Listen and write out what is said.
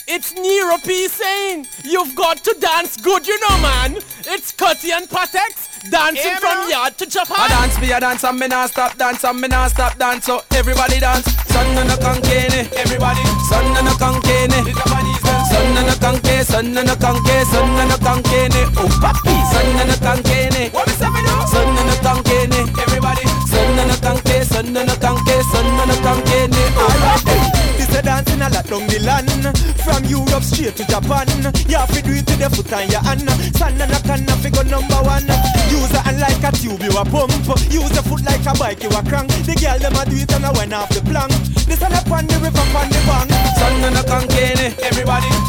It's Nero P saying, you've got to dance good, you know, man. It's Cutty and Patex dancing from yard to Japan. I dance, me a dance, and me nah stop dance, and me nah stop dance. So everybody dance. Son and a kankene, everybody. Son and a kankene, the Japanese dance. Son and a kanke, son and a kanke, son and a kankene. Oh papi, son and a kankene. What is happening? Son and a kankene, everybody. Son and a kanke, son and a kanke, son and a kankene. Oh this a dancing a lot down the land. From Europe straight to Japan. You have to do it to the foot and your hand. Son and a canna figure number one. Use a hand like a tube, you a pump. Use a foot like a bike, you a crank. The girl them a do it and I went off the plank. This and up on the river, on the bank. Son and a kankene, everybody.